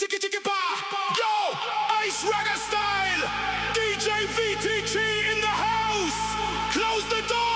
Tiki tiki ba. Yo, Ice Ragga Style. DJ VTG in the house. Close the door.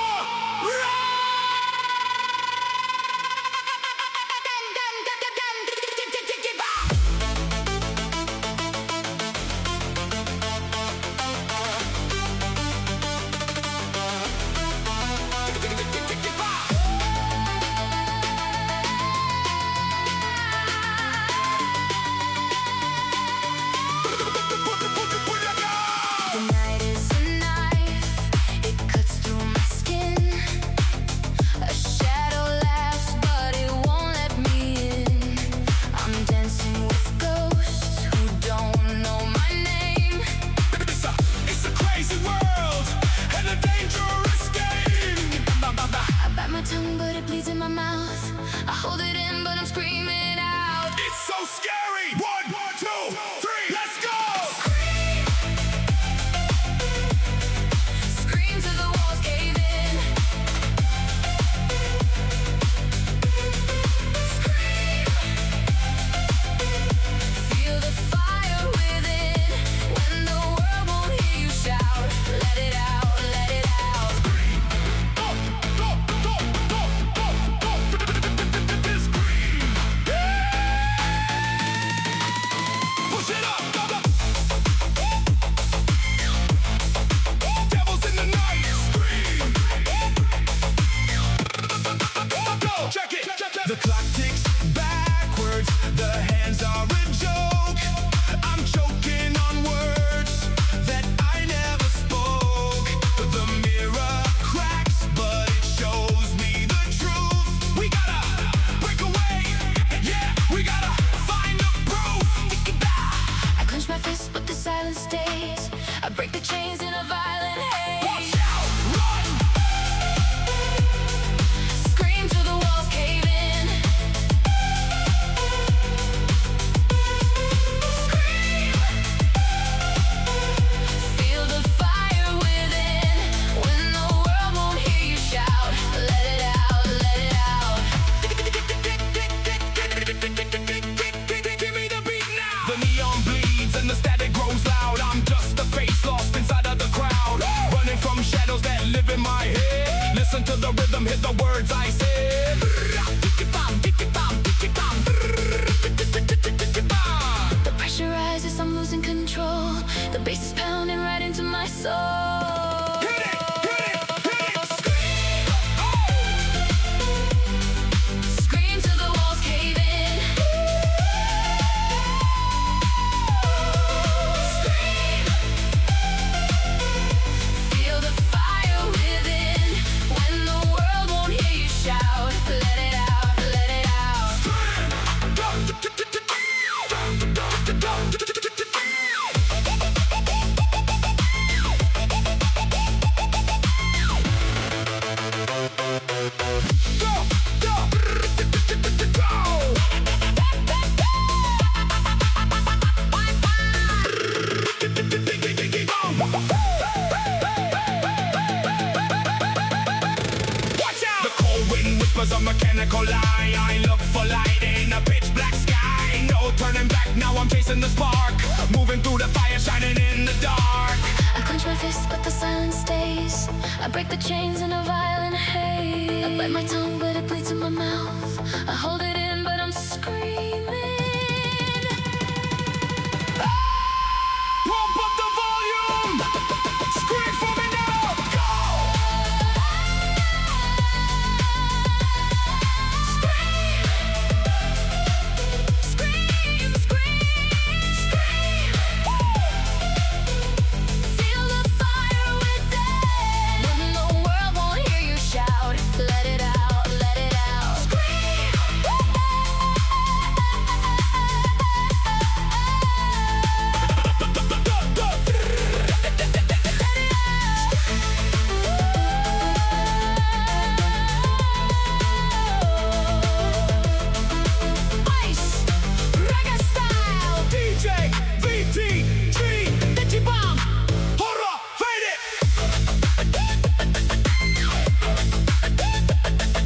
The clock ticks backwards, the hands are a joke. I'm choking on words that I never spoke. The mirror cracks, but it shows me the truth. We gotta break away, yeah, we gotta find the proof. I clench my fist, but the silence stays. I break the chains in a violent haze. Watch out, run! Scream till the walls cave in. And the static grows loud. I'm just a face lost inside of the crowd, running from shadows that live in my head. Listen to the rhythm, hear the words I said. The pressure rises, I'm losing control. The bass is pounding right into my soul. Hit it, hit it, hit it. Scream till the walls cave in. Whispers a mechanical lie. I look for light in a pitch black sky. No turning back, now I'm chasing the spark. Moving through the fire, shining in the dark. I clench my fist, but the silence stays. I break the chains in a violent haze. I bite my tongue, but it bleeds in my mouth. I hold it in, but I'm screaming. Pump up the volume. Scream for me now. Go!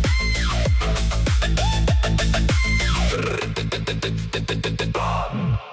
Bomb.